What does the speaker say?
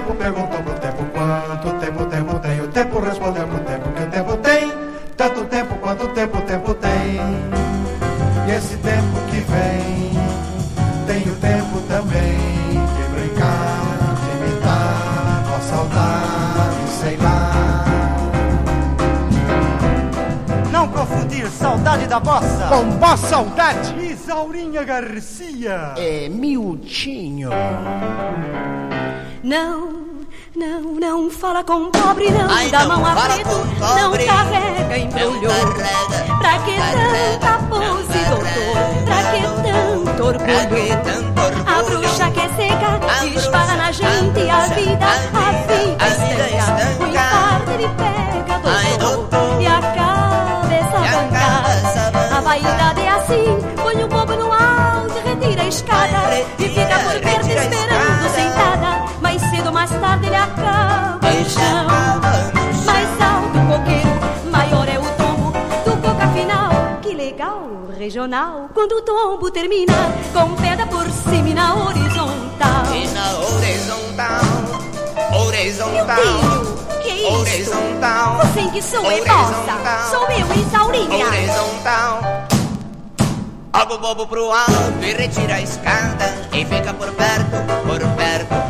tempo perguntou pro tempo quanto tempo o tempo tem. O tempo respondeu pro tempo que o tempo tem tanto tempo quanto o tempo tem. E esse tempo que vem tem o tempo também de brincar, de imitar a saudade, sei lá. Não confundir saudade da bossa com bossa saudade. Isaurinha Garcia é Miltinho. Não fala com pobre, não. Ai, dá mão a preto, não carrega embrulho. Pra que tanta pose, doutor? Pra que tanto orgulho? A bruxa que é cega dispara na gente a vida estanca. O infarto ele pega, doutor, e a cabeça banca. A vaidade é assim, põe o bobo no alto e retira a escada. E fica por perto esperando sentada. Mais cedo ou mais tarde ele acaba no chão. Mais alto o coqueiro, maior é o tombo do coca final. Que legal, regional, quando o tombo termina com pedra por cima e na horizontal. E na horizontal, horizontal. Meu filho, que é isso? Horizontal. Você em que sou é bossa? Sou eu, Isaurinha. Horizontal. Joga o bobo pro alto e retira a escada. E fica por perto,